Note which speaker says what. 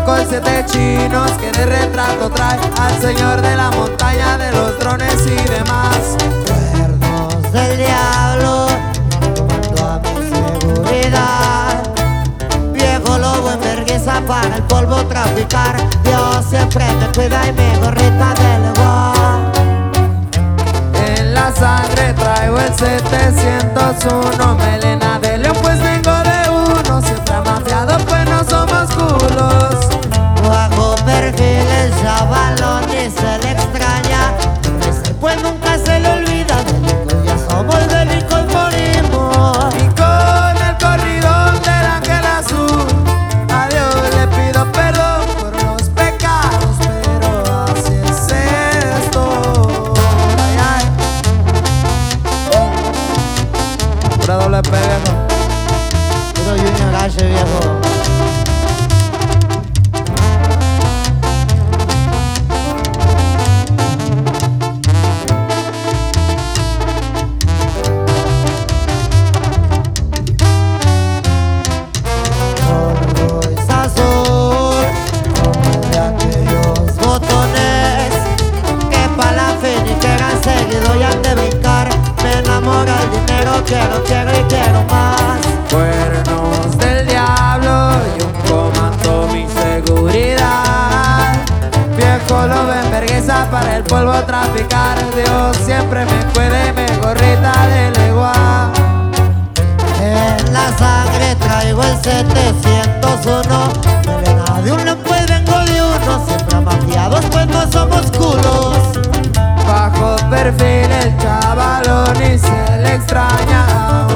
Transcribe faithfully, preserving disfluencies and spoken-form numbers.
Speaker 1: con siete chinos que de retrato trae al señor de la montaña de los drones y demás.
Speaker 2: Cuernos del diablo, junto a mi seguridad. Viejo lobo en vergüenza para el polvo traficar. Dios siempre me cuida y mi gorrita de leguán.
Speaker 1: En la sangre traigo el setecientos uno, melena de león pues vengo de uno. Siempre amafiado pues no somos culos.
Speaker 2: Bajo perfil el chavalón y se le extraña. Ese pues nunca se le olvida. Delicos ya somos, delicos morimos.
Speaker 1: Y con el corridón del ángel azul, a Dios le pido perdón por los pecados, pero así es esto. Ay, ay. Pura doble P, viejo.
Speaker 2: Puro Junior H, viejo. Quiero, quiero y quiero más.
Speaker 1: Cuernos del diablo y un comando mi seguridad. Viejo lobo en vergüenza para el polvo traficar. Dios siempre me cuide, me gorrita de legua.
Speaker 2: En la sangre traigo el setecientos uno. Melena de un león pues vengo de uno. Siempre amafiados pues no somos culos.
Speaker 1: Bajo perfil el chavalón y se le extraña.